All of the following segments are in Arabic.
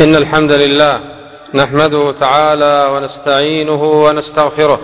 إن الحمد لله نحمده تعالى ونستعينه ونستغفره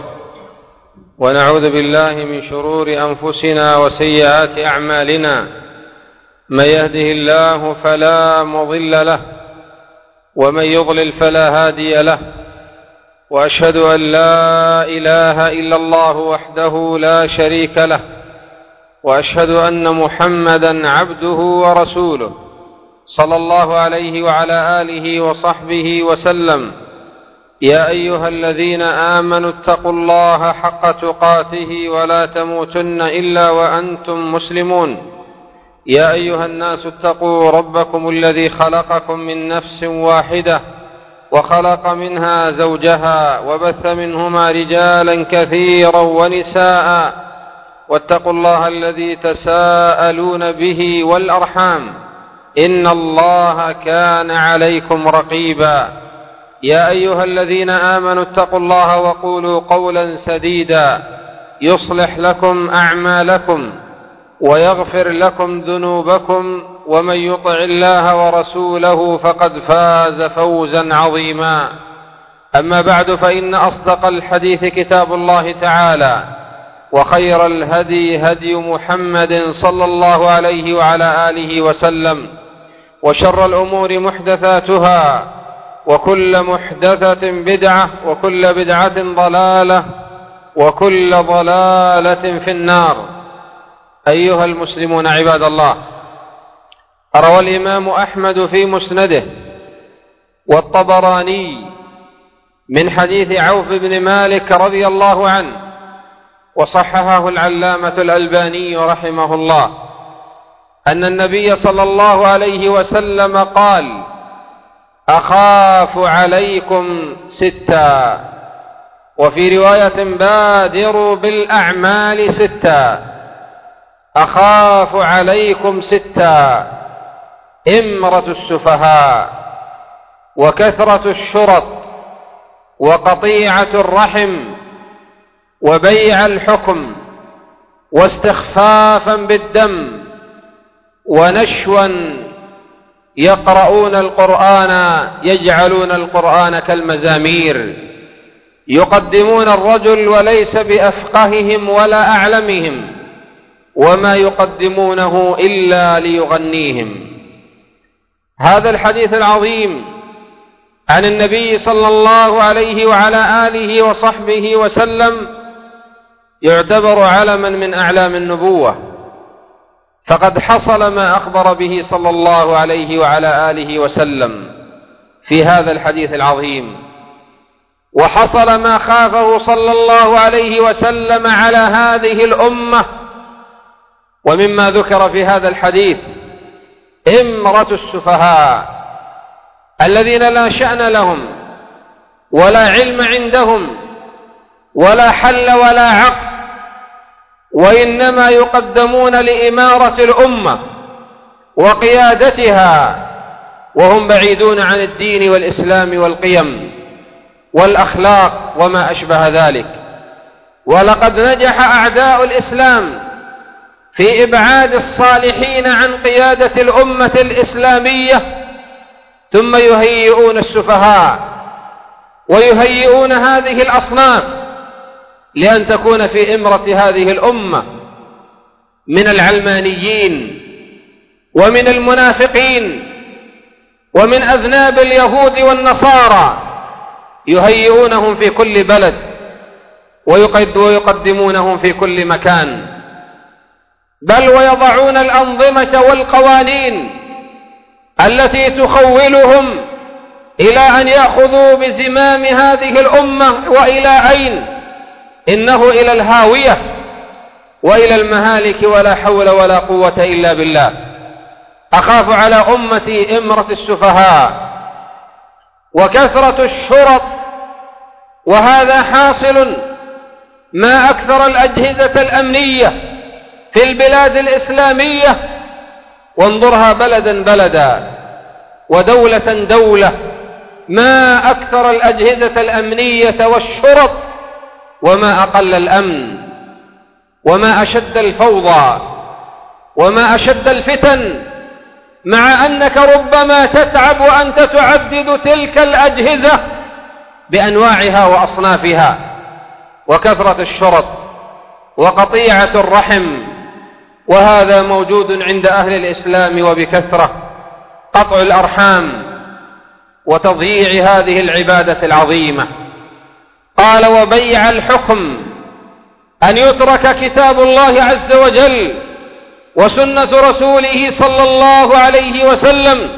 ونعوذ بالله من شرور أنفسنا وسيئات أعمالنا. من يهده الله فلا مضل له ومن يضلل فلا هادي له، وأشهد أن لا إله إلا الله وحده لا شريك له، وأشهد أن محمدا عبده ورسوله صلى الله عليه وعلى آله وصحبه وسلم. يا أيها الذين آمنوا اتقوا الله حق تقاته ولا تموتن إلا وأنتم مسلمون. يا أيها الناس اتقوا ربكم الذي خلقكم من نفس واحدة وخلق منها زوجها وبث منهما رجالا كثيرا ونساء، واتقوا الله الذي تساءلون به والأرحام إن الله كان عليكم رقيبا. يا أيها الذين آمنوا اتقوا الله وقولوا قولا سديدا يصلح لكم أعمالكم ويغفر لكم ذنوبكم، ومن يطع الله ورسوله فقد فاز فوزا عظيما. أما بعد، فإن أصدق الحديث كتاب الله تعالى، وخير الهدي هدي محمد صلى الله عليه وعلى آله وسلم، وشر الأمور محدثاتها، وكل محدثة بدعة، وكل بدعة ضلالة، وكل ضلالة في النار. أيها المسلمون عباد الله، روى الإمام أحمد في مسنده والطبراني من حديث عوف بن مالك رضي الله عنه، وصححه العلامة الألباني رحمه الله، أن النبي صلى الله عليه وسلم قال: أخاف عليكم ستا، وفي رواية بادروا بالأعمال ستا. أخاف عليكم ستا: إمرة السفهاء، وكثرة الشرط، وقطيعة الرحم، وبيع الحكم، واستخفافا بالدم، ونشوا يقرؤون القرآن يجعلون القرآن كالمزامير، يقدمون الرجل وليس بأفقههم ولا أعلمهم، وما يقدمونه إلا ليغنيهم. هذا الحديث العظيم عن النبي صلى الله عليه وعلى آله وصحبه وسلم يعتبر علما من أعلام النبوة، فقد حصل ما أخبر به صلى الله عليه وعلى آله وسلم في هذا الحديث العظيم، وحصل ما خافه صلى الله عليه وسلم على هذه الأمة. ومما ذكر في هذا الحديث إمرة السفهاء الذين لا شأن لهم ولا علم عندهم ولا حل ولا عقل، وإنما يقدمون لإمارة الأمة وقيادتها، وهم بعيدون عن الدين والإسلام والقيم والأخلاق وما أشبه ذلك. ولقد نجح أعداء الإسلام في إبعاد الصالحين عن قيادة الأمة الإسلامية، ثم يهيئون السفهاء ويهيئون هذه الأصناف لأن تكون في إمرة هذه الأمة من العلمانيين ومن المنافقين ومن أذناب اليهود والنصارى، يهيئونهم في كل بلد ويقدمونهم في كل مكان، بل ويضعون الأنظمة والقوانين التي تخولهم إلى أن يأخذوا بزمام هذه الأمة. وإلى أين؟ إنه إلى الهاوية وإلى المهالك، ولا حول ولا قوة إلا بالله. أخاف على أمتي إمرة السفهاء وكثرة الشرط، وهذا حاصل. ما أكثر الأجهزة الأمنية في البلاد الإسلامية، وانظرها بلدا بلدا ودولة دولة، ما أكثر الأجهزة الأمنية والشرط، وما أقل الأمن، وما أشد الفوضى، وما أشد الفتن، مع أنك ربما تتعب وأنت تعدد تلك الأجهزة بأنواعها وأصنافها، وكثرة الشرط وقطيعة الرحم، وهذا موجود عند أهل الإسلام وبكثرة، قطع الأرحام وتضييع هذه العبادة العظيمة. قال: وبيع الحكم، أن يترك كتاب الله عز وجل وسنة رسوله صلى الله عليه وسلم،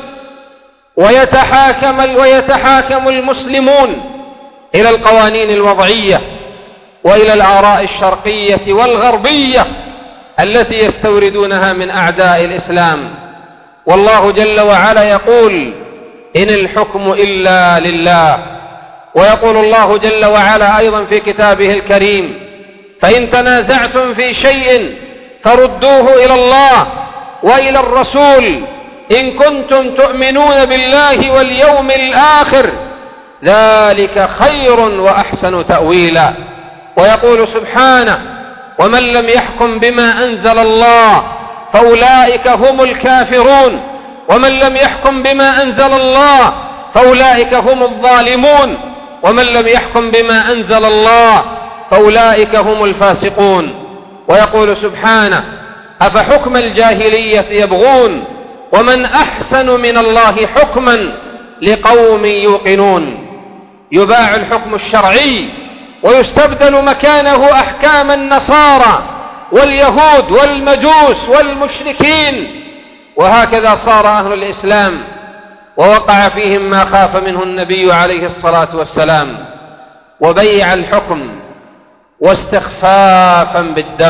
ويتحاكم المسلمون إلى القوانين الوضعية وإلى الآراء الشرقية والغربية التي يستوردونها من أعداء الإسلام. والله جل وعلا يقول: إن الحكم إلا لله. ويقول الله جل وعلا أيضا في كتابه الكريم: فإن تنازعتم في شيء فردوه إلى الله وإلى الرسول إن كنتم تؤمنون بالله واليوم الآخر، ذلك خير وأحسن تأويلا. ويقول سبحانه: ومن لم يحكم بما أنزل الله فأولئك هم الكافرون، ومن لم يحكم بما أنزل الله فأولئك هم الظالمون، ومن لم يحكم بما أنزل الله فأولئك هم الفاسقون. ويقول سبحانه: أفحكم الجاهلية يبغون ومن أحسن من الله حكما لقوم يوقنون. يباع الحكم الشرعي ويستبدل مكانه أحكام النصارى واليهود والمجوس والمشركين، وهكذا صار أهل الإسلام ووقع فيهم ما خاف منه النبي عليه الصلاة والسلام: وبيع الحكم واستخفافا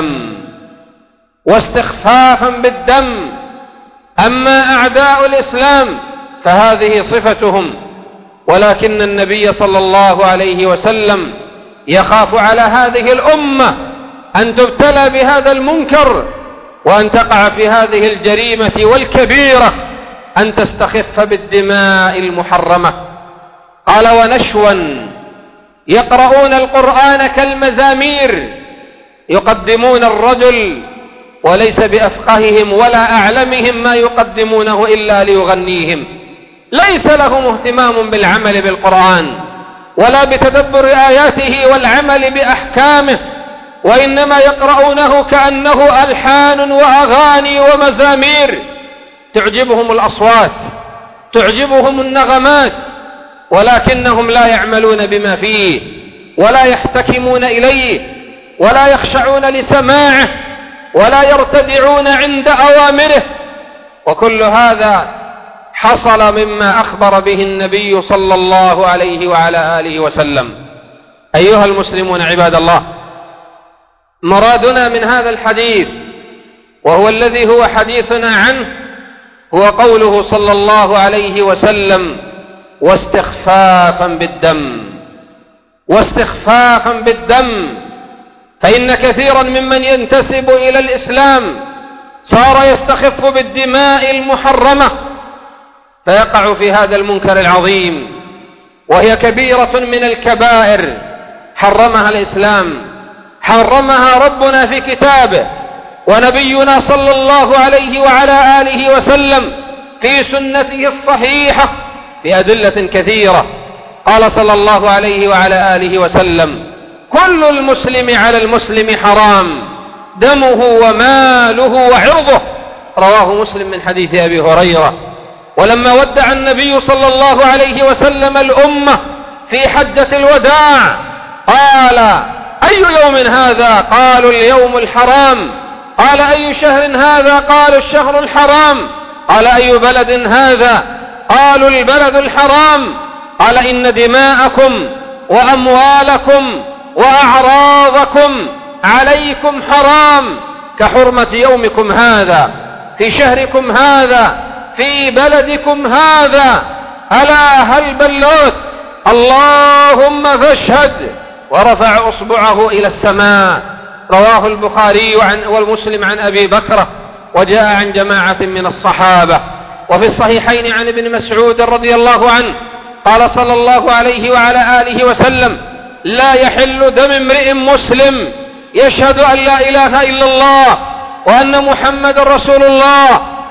بالدم. أما أعداء الإسلام فهذه صفتهم، ولكن النبي صلى الله عليه وسلم يخاف على هذه الأمة أن تبتلى بهذا المنكر وأن تقع في هذه الجريمة والكبيرة، أن تستخف بالدماء المحرمة. قال: ونشوا يقرؤون القرآن كالمزامير، يقدمون الرجل وليس بأفقههم ولا أعلمهم ما يقدمونه إلا ليغنيهم، ليس لهم اهتمام بالعمل بالقرآن ولا بتدبر آياته والعمل بأحكامه، وإنما يقرؤونه كأنه ألحان وأغاني ومزامير، تعجبهم الأصوات، تعجبهم النغمات، ولكنهم لا يعملون بما فيه ولا يحتكمون إليه ولا يخشعون لسماعه ولا يرتدعون عند أوامره. وكل هذا حصل مما أخبر به النبي صلى الله عليه وعلى آله وسلم. أيها المسلمون عباد الله، مرادنا من هذا الحديث، وهو الذي هو حديثنا عنه، هو قوله صلى الله عليه وسلم: واستخفافا بالدم. فإن كثيرا ممن ينتسب إلى الإسلام صار يستخف بالدماء المحرمة، فيقع في هذا المنكر العظيم، وهي كبيرة من الكبائر حرمها الإسلام، حرمها ربنا في كتابه، ونبينا صلى الله عليه وعلى آله وسلم في سنته الصحيحة بأدلة كثيرة. قال صلى الله عليه وعلى آله وسلم: كل المسلم على المسلم حرام، دمه وماله وعرضه. رواه مسلم من حديث أبي هريرة. ولما ودع النبي صلى الله عليه وسلم الأمة في حجة الوداع قال: أي يوم هذا؟ قالوا: اليوم الحرام. قال: أي شهر هذا؟ قالوا: الشهر الحرام. قال: أي بلد هذا؟ قالوا: البلد الحرام. قال: إن دماءكم وأموالكم وأعراضكم عليكم حرام كحرمة يومكم هذا في شهركم هذا في بلدكم هذا. ألا هل بلغت؟ اللهم فاشهد. ورفع أصبعه إلى السماء. رواه البخاري والمسلم عن أبي بكر، وجاء عن جماعة من الصحابة. وفي الصحيحين عن ابن مسعود رضي الله عنه قال صلى الله عليه وعلى آله وسلم: لا يحل دم امرئ مسلم يشهد أن لا إله إلا الله وأن محمد رسول الله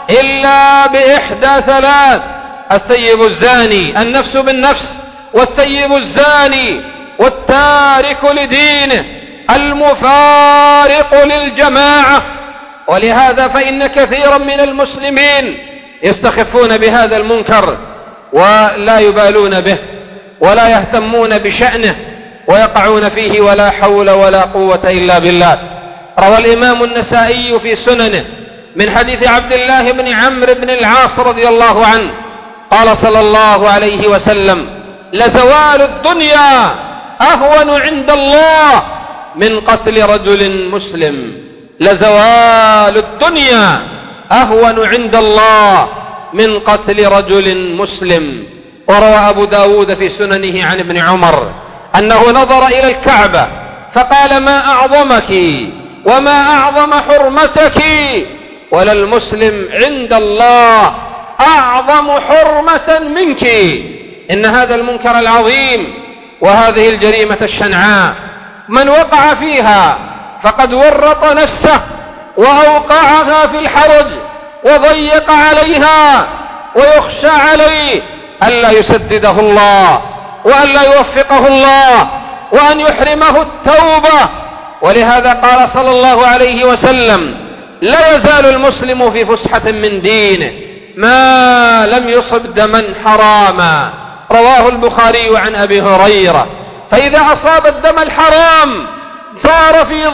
إلا بإحدى ثلاث: الثيب الزاني، النفس بالنفس، والثيب الزاني، والتارك لدينه، المفارق للجماعة. ولهذا فإن كثيرا من المسلمين يستخفون بهذا المنكر ولا يبالون به ولا يهتمون بشأنه ويقعون فيه ولا حول ولا قوة إلا بالله. روى الإمام النسائي في سننه من حديث عبد الله بن عمرو بن العاص رضي الله عنه قال صلى الله عليه وسلم: لزوال الدنيا أهون عند الله من قتل رجل مسلم. لزوال الدنيا أهون عند الله من قتل رجل مسلم. وروى أبو داود في سننه عن ابن عمر أنه نظر إلى الكعبة فقال: ما أعظمك وما أعظم حرمتك، وللمسلم عند الله أعظم حرمة منك. إن هذا المنكر العظيم وهذه الجريمة الشنعاء من وقع فيها فقد ورط نفسه وأوقعها في الحرج وضيق عليها، ويخشى عليه ألا يسدده الله وألا يوفقه الله وأن يحرمه التوبة. ولهذا قال صلى الله عليه وسلم: لا يزال المسلم في فسحة من دينه ما لم يصب دما حراما. رواه البخاري عن أبي هريرة. فإذا أصاب الدم الحرام صار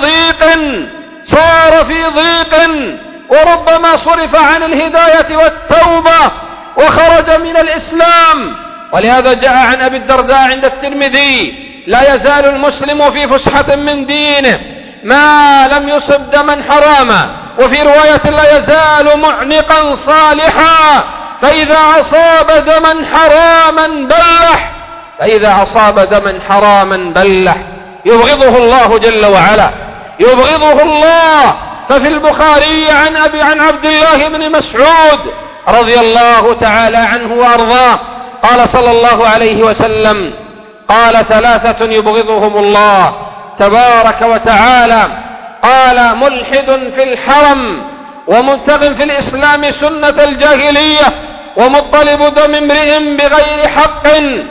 في ضيق وربما صرف عن الهداية والتوبة وخرج من الإسلام. ولهذا جاء عن أبي الدرداء عند الترمذي: لا يزال المسلم في فسحة من دينه ما لم يصب دما حراما. وفي رواية: لا يزال معنقا صالحا فإذا أصاب دما حراما بلح. يبغضه الله جل وعلا، يبغضه الله. ففي البخاري عن عبد الله بن مسعود رضي الله تعالى عنه وأرضاه قال صلى الله عليه وسلم: قال: ثلاثة يبغضهم الله تبارك وتعالى. قال: ملحد في الحرم، ومبتغ في الإسلام سنة الجاهلية، ومطلب دم امرئ بغير حق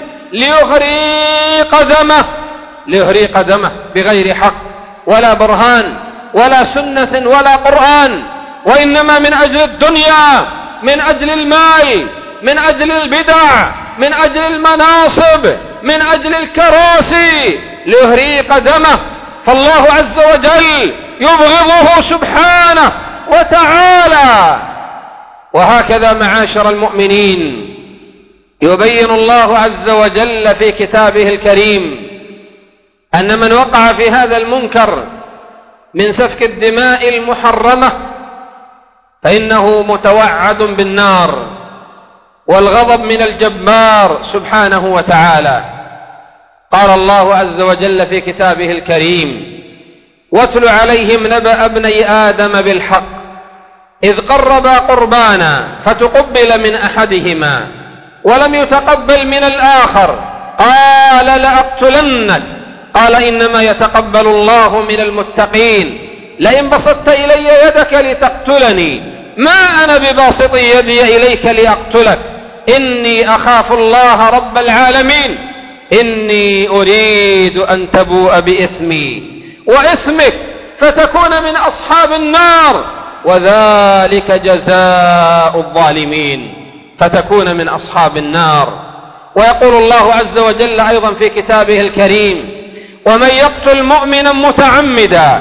ليهري قدمه بغير حق ولا برهان ولا سنة ولا قرآن، وإنما من أجل الدنيا، من أجل المال، من أجل البدع، من أجل المناصب، من أجل الكراسي، ليهري قدمه. فالله عز وجل يبغضه سبحانه وتعالى. وهكذا معاشر المؤمنين يبين الله عز وجل في كتابه الكريم أن من وقع في هذا المنكر من سفك الدماء المحرمة فإنه متوعد بالنار والغضب من الجبار سبحانه وتعالى. قال الله عز وجل في كتابه الكريم: واتل عليهم نبأ ابني آدم بالحق إذ قربا قربانا فتقبل من أحدهما ولم يتقبل من الآخر قال لأقتلنك قال إنما يتقبل الله من المتقين لئن بسطت إلي يدك لتقتلني ما أنا بباسط يدي إليك لأقتلك إني أخاف الله رب العالمين إني أريد أن تبوء بإثمي وإثمك فتكون من أصحاب النار وذلك جزاء الظالمين، فتكون من أصحاب النار. ويقول الله عز وجل أيضا في كتابه الكريم: ومن يقتل مؤمنا متعمدا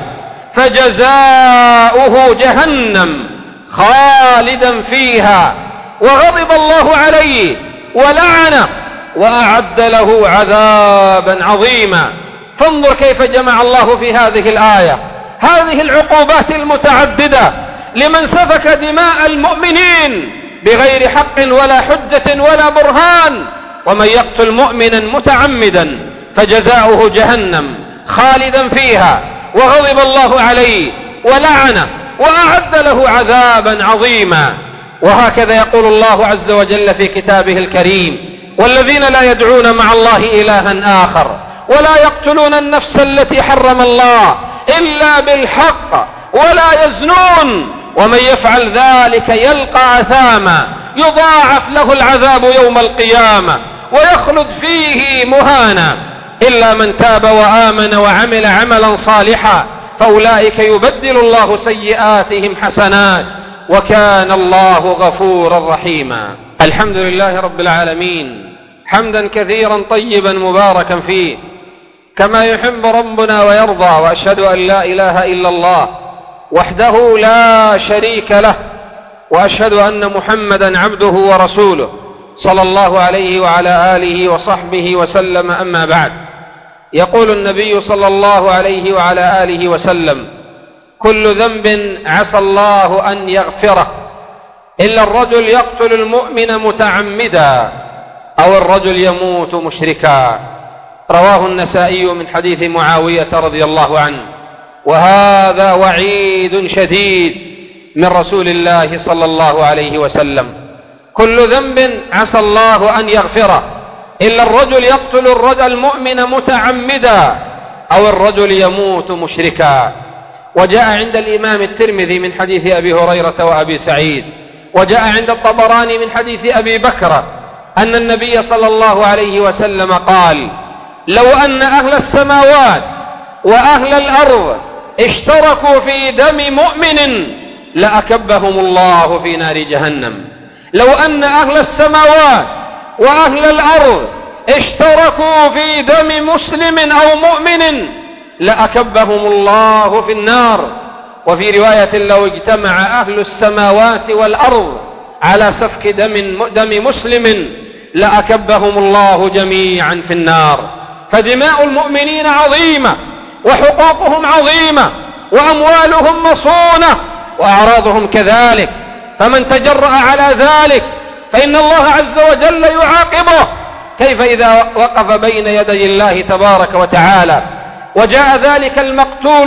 فجزاؤه جهنم خالدا فيها وغضب الله عليه ولعنه وأعد له عذابا عظيما. فانظر كيف جمع الله في هذه الآية هذه العقوبات المتعددة لمن سفك دماء المؤمنين بغير حق ولا حجة ولا برهان. ومن يقتل مؤمنا متعمدا فجزاؤه جهنم خالدا فيها وغضب الله عليه ولعنه وأعد له عذابا عظيما. وهكذا يقول الله عز وجل في كتابه الكريم: والذين لا يدعون مع الله إلها آخر ولا يقتلون النفس التي حرم الله إلا بالحق ولا يزنون ومن يفعل ذلك يلقى أثاما يضاعف له العذاب يوم القيامة ويخلد فيه مهانا إلا من تاب وآمن وعمل عملا صالحا فأولئك يبدل الله سيئاتهم حسنات وكان الله غفورا رحيما. الحمد لله رب العالمين حمدا كثيرا طيبا مباركا فيه كما يحب ربنا ويرضى، وأشهد أن لا إله إلا الله وحده لا شريك له، وأشهد أن محمدا عبده ورسوله صلى الله عليه وعلى آله وصحبه وسلم. أما بعد، يقول النبي صلى الله عليه وعلى آله وسلم: كل ذنب عسى الله أن يغفره إلا الرجل يقتل المؤمن متعمدا أو الرجل يموت مشركا. رواه النسائي من حديث معاوية رضي الله عنه. وهذا وعيد شديد من رسول الله صلى الله عليه وسلم. كل ذنب عسى الله أن يغفره إلا الرجل يقتل المؤمن متعمدا أو الرجل يموت مشركا. وجاء عند الإمام الترمذي من حديث أبي هريرة وأبي سعيد، وجاء عند الطبراني من حديث أبي بكر أن النبي صلى الله عليه وسلم قال: لو أن أهل السماوات وأهل الأرض اشتركوا في دم مؤمن لأكبهم الله في نار جهنم. لو أن أهل السماوات وأهل الأرض اشتركوا في دم مسلم أو مؤمن لأكبهم الله في النار. وفي رواية: لو اجتمع أهل السماوات والأرض على سفك دم مسلم لأكبهم الله جميعا في النار. فدماء المؤمنين عظيمة وحقوقهم عظيمة وأموالهم مصونة وأعراضهم كذلك، فمن تجرأ على ذلك فإن الله عز وجل يعاقبه. كيف إذا وقف بين يدي الله تبارك وتعالى وجاء ذلك المقتول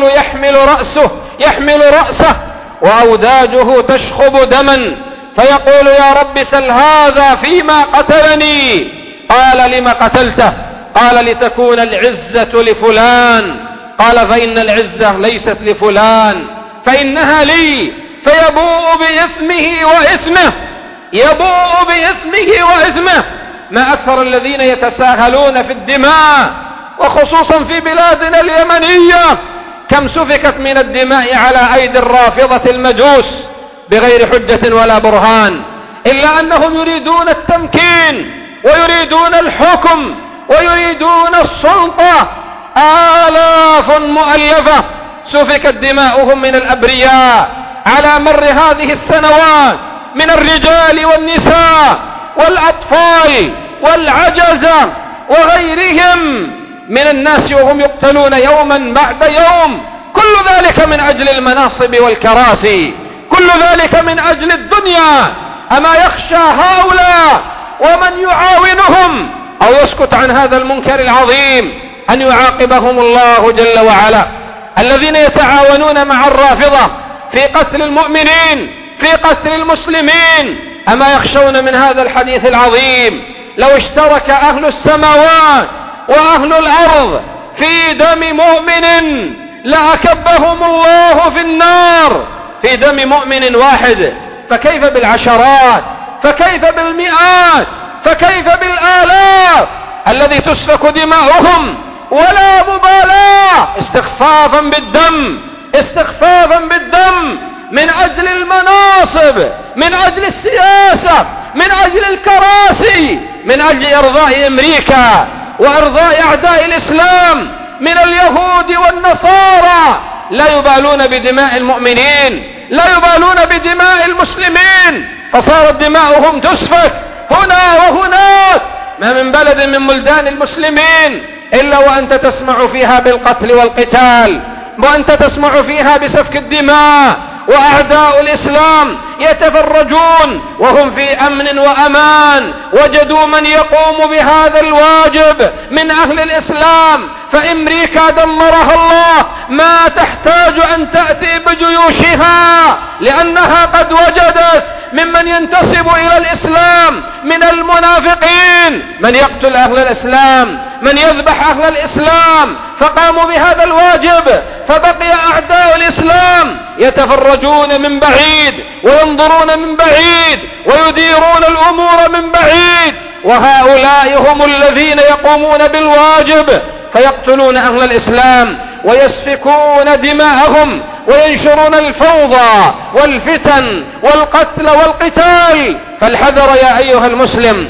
يحمل رأسه وأوداجه تشخب دما فيقول: يا رب سل هذا فيما قتلني. قال: لم قتلته؟ قال: لتكون العزة لفلان. قال: فإن العزة ليست لفلان فإنها لي. فيبوء بإثمه وإثمه. ما أكثر الذين يتساهلون في الدماء، وخصوصا في بلادنا اليمنية، كم سفكت من الدماء على أيدي الرافضة المجوس بغير حجة ولا برهان، إلا أنهم يريدون التمكين ويريدون الحكم ويريدون السلطة. آلاف مؤلفة سفكت دماؤهم من الأبرياء على مر هذه السنوات من الرجال والنساء والأطفال والعجزة وغيرهم من الناس، وهم يقتلون يوما بعد يوم. كل ذلك من أجل المناصب والكراسي، كل ذلك من أجل الدنيا. أما يخشى هؤلاء ومن يعاونهم أو يسكت عن هذا المنكر العظيم أن يعاقبهم الله جل وعلا؟ الذين يتعاونون مع الرافضة في قتل المؤمنين، في قتل المسلمين، أما يخشون من هذا الحديث العظيم: لو اشترك أهل السماوات وأهل الأرض في دم مؤمن لأكبهم الله في النار. في دم مؤمن واحد، فكيف بالعشرات؟ فكيف بالمئات؟ فكيف بالآلاف الذي تسفك دماؤهم ولا مبالاة استخفافا بالدم من أجل المناصب، من أجل السياسة، من أجل الكراسي، من أجل إرضاء أمريكا وإرضاء أعداء الإسلام من اليهود والنصارى. لا يبالون بدماء المؤمنين، لا يبالون بدماء المسلمين، فصارت دماؤهم تسفك هنا وهناك. ما من بلد من بلدان المسلمين إلا وأنت تسمع فيها بالقتل والقتال، وأنت تسمع فيها بسفك الدماء، وأعداء الإسلام يتفرجون وهم في أمن وأمان. وجدوا من يقوم بهذا الواجب من أهل الإسلام، فأمريكا دمرها الله ما تحتاج أن تأتي بجيوشها، لأنها قد وجدت ممن ينتسب إلى الإسلام من المنافقين من يقتل أهل الإسلام، من يذبح أهل الإسلام، فقاموا بهذا الواجب. فبقي أعداء الإسلام يتفرجون من بعيد وينظرون من بعيد ويديرون الأمور من بعيد، وهؤلاء هم الذين يقومون بالواجب فيقتلون أهل الإسلام ويسفكون دماءهم وينشرون الفوضى والفتن والقتل والقتال. فالحذر يا أيها المسلم،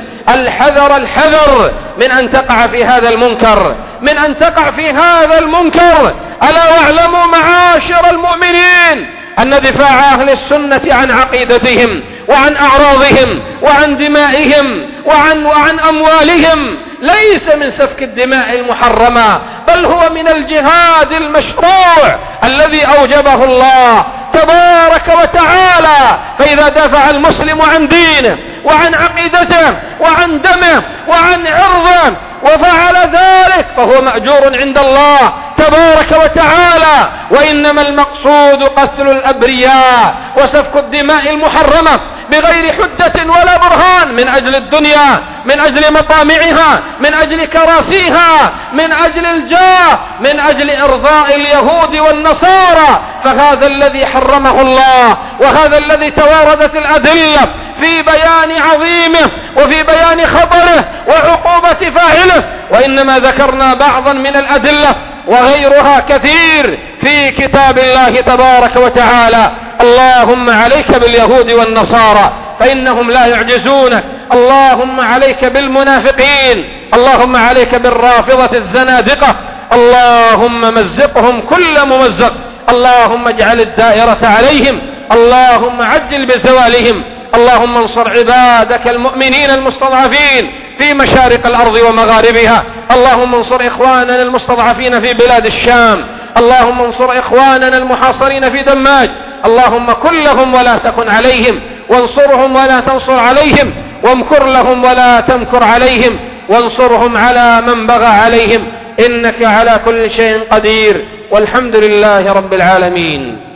الحذر من أن تقع في هذا المنكر، من أن تقع في هذا المنكر. ألا واعلموا معاشر المؤمنين أن دفاع أهل السنة عن عقيدتهم وعن أعراضهم وعن دمائهم وعن أموالهم ليس من سفك الدماء المحرمة، بل هو من الجهاد المشروع الذي أوجبه الله تبارك وتعالى. فإذا دافع المسلم عن دينه وعن عقيدته وعن دمه وعن عرضه وفعل ذلك فهو مأجور عند الله تبارك وتعالى. وإنما المقصود قتل الأبرياء وسفك الدماء المحرمة بغير حجة ولا برهان، من أجل الدنيا، من أجل مطامعها، من أجل كراسيها، من أجل الجاه، من أجل إرضاء اليهود والنصارى. فهذا الذي حرمه الله، وهذا الذي تواردت الأدلة في بيان عظيمه وفي بيان خطره وعقوبة فاعله. وإنما ذكرنا بعضا من الأدلة وغيرها كثير في كتاب الله تبارك وتعالى. اللهم عليك باليهود والنصارى فإنهم لا يعجزونك، اللهم عليك بالمنافقين، اللهم عليك بالرافضة الزنادقة، اللهم مزقهم كل ممزق، اللهم اجعل الدائرة عليهم، اللهم عجل بزوالهم. اللهم انصر عبادك المؤمنين المستضعفين في مشارق الأرض ومغاربها، اللهم انصر إخواننا المستضعفين في بلاد الشام، اللهم انصر إخواننا المحاصرين في دماج، اللهم كن لهم ولا تكن عليهم، وانصرهم ولا تنصر عليهم، وامكر لهم ولا تمكر عليهم، وانصرهم على من بغى عليهم، إنك على كل شيء قدير، والحمد لله رب العالمين.